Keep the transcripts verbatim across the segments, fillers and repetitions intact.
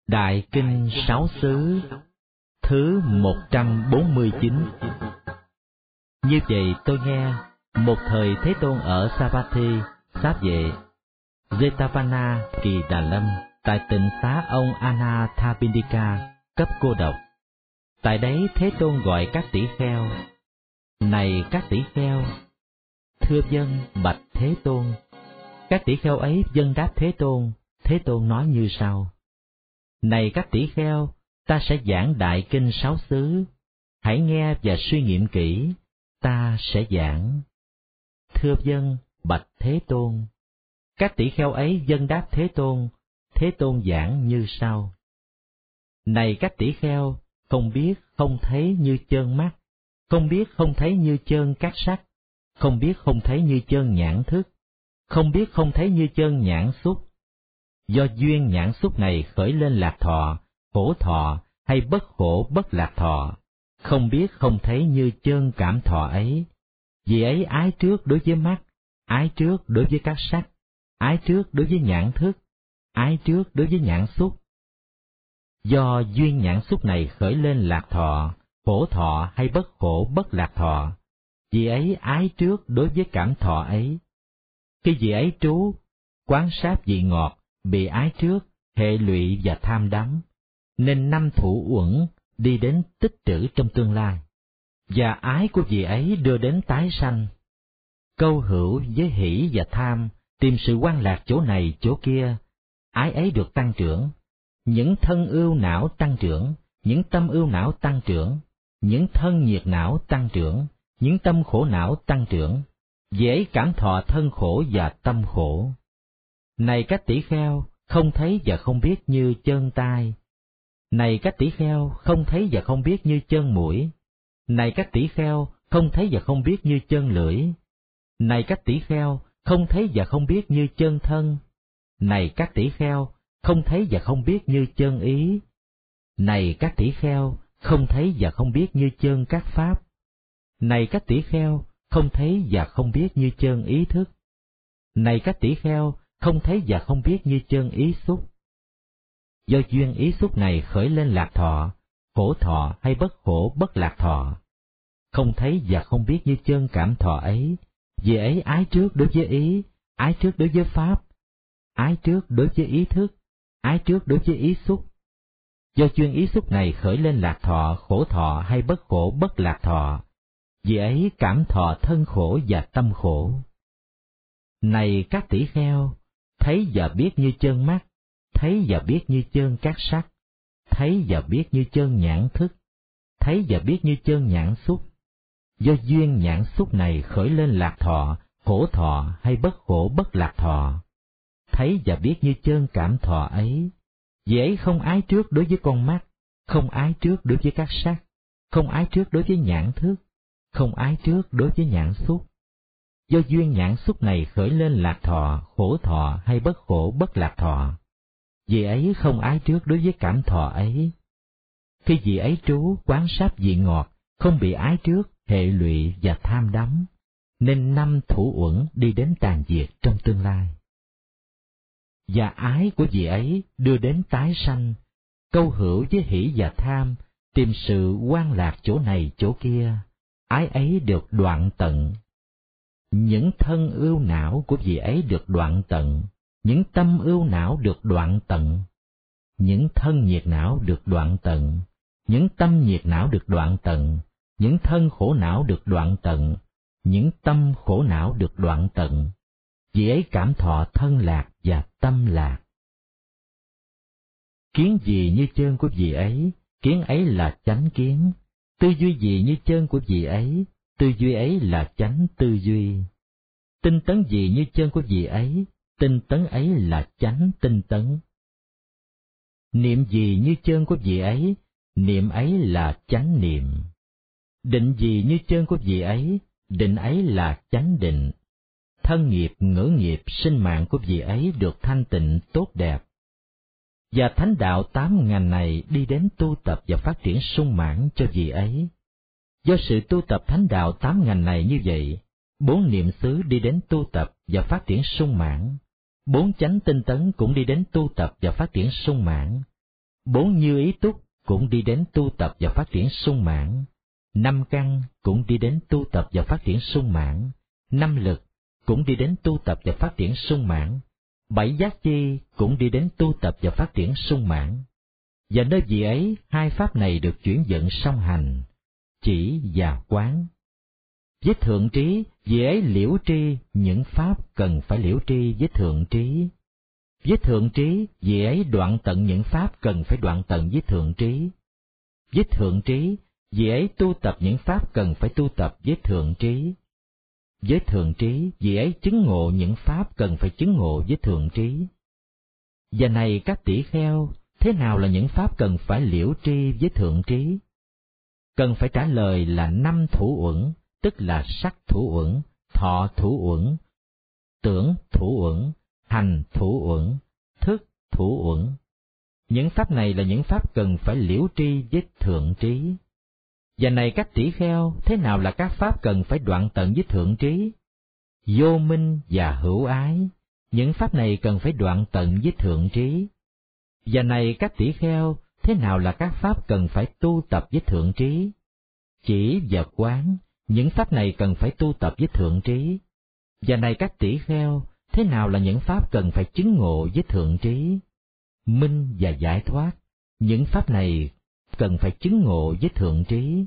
Đại Kinh Sáu Xứ thứ một trăm bốn mươi chín. Như vậy tôi nghe, một thời Thế Tôn ở Savatthi, Xá Vệ, Jetavana, Kỳ Đà Lâm, tại tịnh xá ông Anathapindika, cấp cô độc. Tại đấy Thế Tôn gọi các tỷ kheo: Này các tỷ kheo! Thưa vâng, bạch Thế Tôn. Các tỷ kheo ấy vâng đáp Thế Tôn. Thế Tôn nói như sau: Này các tỷ kheo, ta sẽ giảng Đại Kinh Sáu Xứ. Hãy nghe và suy nghiệm kỹ, ta sẽ giảng. Thưa vâng, bạch Thế Tôn. Các tỷ kheo ấy vâng đáp Thế Tôn. Thế Tôn giảng như sau: Này các tỷ kheo, không biết không thấy như chơn mắt, không biết không thấy như chơn các sắc, không biết không thấy như chơn nhãn thức, không biết không thấy như chơn nhãn xúc. Do duyên nhãn xúc này khởi lên lạc thọ, khổ thọ hay bất khổ bất lạc thọ, không biết không thấy như chơn cảm thọ ấy. Vì ấy ái trước đối với mắt, ái trước đối với các sắc, ái trước đối với nhãn thức, ái trước đối với nhãn xúc. Do duyên nhãn xúc này khởi lên lạc thọ, khổ thọ hay bất khổ bất lạc thọ, vì ấy ái trước đối với cảm thọ ấy. Khi vị ấy trú, quán sát vị ngọt, bị ái trước, hệ lụy và tham đắm, nên năm thủ uẩn đi đến tích trữ trong tương lai, và ái của vị ấy đưa đến tái sanh. Câu hữu với hỷ và tham, tìm sự quan lạc chỗ này chỗ kia, ái ấy được tăng trưởng. Những thân ưu não tăng trưởng, những tâm ưu não tăng trưởng, những thân nhiệt não tăng trưởng, những tâm khổ não tăng trưởng, dễ cảm thọ thân khổ và tâm khổ. Này các tỷ kheo, không thấy và không biết như chơn tai. Này các tỷ kheo, không thấy và không biết như chơn mũi. Này các tỷ kheo, không thấy và không biết như chơn lưỡi. Này các tỷ kheo, không thấy và không biết như chơn thân. Này các tỷ kheo, không thấy và không biết như chơn ý. Này các tỷ kheo, không thấy và không biết như chơn các pháp. Này các tỷ kheo, không thấy và không biết như chơn ý thức. Này các tỷ kheo, không thấy và không biết như chơn ý xúc. Do duyên ý xúc này khởi lên lạc thọ, khổ thọ hay bất khổ bất lạc thọ, không thấy và không biết như chơn cảm thọ ấy. Vì ấy ái trước đối với ý, ái trước đối với pháp, ái trước đối với ý thức, ái trước đối với ý xúc. Do duyên ý xúc này khởi lên lạc thọ, khổ thọ hay bất khổ bất lạc thọ, vì ấy cảm thọ thân khổ và tâm khổ. Này các tỷ kheo, thấy và biết như chơn mắt, thấy và biết như chơn các sắc, thấy và biết như chơn nhãn thức, thấy và biết như chơn nhãn xúc. Do duyên nhãn xúc này khởi lên lạc thọ, khổ thọ hay bất khổ bất lạc thọ, thấy và biết như chơn cảm thọ ấy. Vì ấy không ái trước đối với con mắt, không ái trước đối với các sắc, không ái trước đối với nhãn thức, không ái trước đối với nhãn xúc. Do duyên nhãn xúc này khởi lên lạc thọ, khổ thọ hay bất khổ bất lạc thọ, vì ấy không ái trước đối với cảm thọ ấy. Khi vị ấy trú quán sát vị ngọt, không bị ái trước, hệ lụy và tham đắm, nên năm thủ uẩn đi đến tàn diệt trong tương lai. Và ái của vị ấy đưa đến tái sanh, câu hữu với hỷ và tham, tìm sự quan lạc chỗ này chỗ kia, ái ấy được đoạn tận. Những thân ưu não của vị ấy được đoạn tận, những tâm ưu não được đoạn tận, những thân nhiệt não được đoạn tận, những tâm nhiệt não được đoạn tận, những thân khổ não được đoạn tận, những tâm khổ não được đoạn tận. Vì ấy cảm thọ thân lạc và tâm lạc. Kiến gì như chơn của vị ấy, kiến ấy là chánh kiến. Tư duy gì như chơn của vị ấy, tư duy ấy là chánh tư duy. Tinh tấn gì như chơn của vị ấy, tinh tấn ấy là chánh tinh tấn. Niệm gì như chơn của vị ấy, niệm ấy là chánh niệm. Định gì như chơn của vị ấy, định ấy là chánh định. Thân nghiệp, ngữ nghiệp, sinh mạng của vị ấy được thanh tịnh tốt đẹp. Và thánh đạo tám ngành này đi đến tu tập và phát triển sung mãn cho vị ấy. Do sự tu tập thánh đạo tám ngành này như vậy, bốn niệm xứ đi đến tu tập và phát triển sung mãn, bốn chánh tinh tấn cũng đi đến tu tập và phát triển sung mãn, Bốn như ý túc cũng đi đến tu tập và phát triển sung mãn. Năm căn cũng đi đến tu tập và phát triển sung mãn. Năm lực cũng đi đến tu tập và phát triển sung mãn. Bảy giác chi cũng đi đến tu tập và phát triển sung mãn. Và nơi vị ấy, hai pháp này được chuyển dẫn song hành, chỉ và quán. Với thượng trí, vị ấy liễu tri những pháp cần phải liễu tri với thượng trí. Với thượng trí, vị ấy đoạn tận những pháp cần phải đoạn tận với thượng trí. Với thượng trí, vị ấy tu tập những pháp cần phải tu tập với thượng trí. Với thượng trí, vị ấy chứng ngộ những pháp cần phải chứng ngộ với thượng trí. Và này các tỷ kheo, thế nào là những pháp cần phải liễu tri với thượng trí? Cần phải trả lời là năm thủ uẩn, tức là sắc thủ uẩn, thọ thủ uẩn, tưởng thủ uẩn, hành thủ uẩn, thức thủ uẩn. Những pháp này là những pháp cần phải liễu tri với thượng trí. Và này các tỷ kheo, thế nào là các pháp cần phải đoạn tận với thượng trí? Vô minh và hữu ái, những pháp này cần phải đoạn tận với thượng trí. Và này các tỷ kheo, thế nào là các pháp cần phải tu tập với thượng trí? Chỉ và quán, những pháp này cần phải tu tập với thượng trí. Và này các tỷ kheo, thế nào là những pháp cần phải chứng ngộ với thượng trí? Minh và giải thoát, những pháp này cần phải chứng ngộ với thượng trí.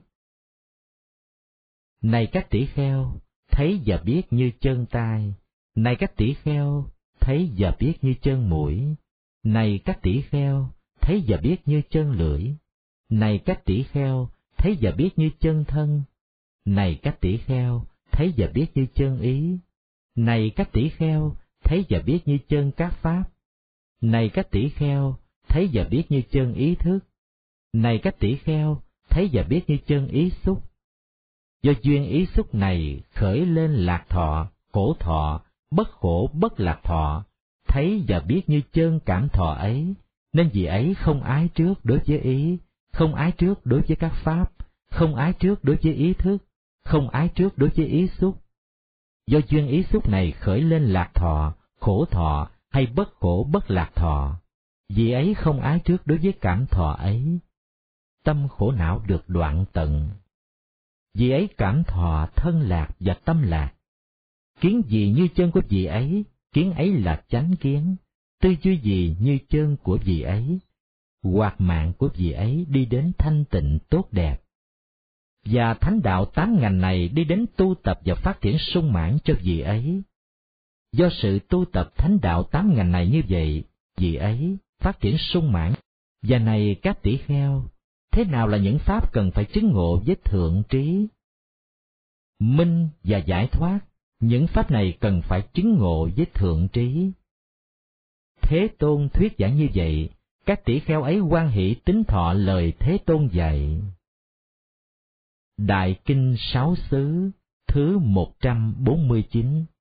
Này các tỷ kheo, thấy và biết như chân tai. Này các tỷ kheo, thấy và biết như chân mũi. Này các tỷ kheo, thấy và biết như chân lưỡi. Này các tỷ kheo, thấy và biết như chân thân. Này các tỷ kheo, thấy và biết như chân ý. Này các tỷ kheo, thấy và biết như chân các pháp. Này các tỷ kheo, thấy và biết như chân ý thức. Này các tỷ kheo, thấy và biết như chân ý xúc. Do duyên ý xúc này khởi lên lạc thọ, khổ thọ, bất khổ bất lạc thọ, thấy và biết như chân cảm thọ ấy, nên vì ấy không ái trước đối với ý, không ái trước đối với các pháp, không ái trước đối với ý thức, không ái trước đối với ý xúc. Do duyên ý xúc này khởi lên lạc thọ, khổ thọ hay bất khổ bất lạc thọ, vì ấy không ái trước đối với cảm thọ ấy. Tâm khổ não được đoạn tận. Vì ấy cảm thọ thân lạc và tâm lạc. Kiến gì như chân của vị ấy, kiến ấy là chánh kiến. Tư duy gì như chân của vị ấy, hoạt mạng của vị ấy đi đến thanh tịnh tốt đẹp. Và thánh đạo tám ngành này đi đến tu tập và phát triển sung mãn cho vị ấy. Do sự tu tập thánh đạo tám ngành này như vậy, vị ấy phát triển sung mãn. Và này các tỷ kheo, thế nào là những pháp cần phải chứng ngộ với thượng trí? Minh và giải thoát, những pháp này cần phải chứng ngộ với thượng trí. Thế Tôn thuyết giảng như vậy, các tỷ kheo ấy hoan hỷ tín thọ lời Thế Tôn dạy. Đại Kinh Sáu Xứ thứ một trăm bốn mươi chín.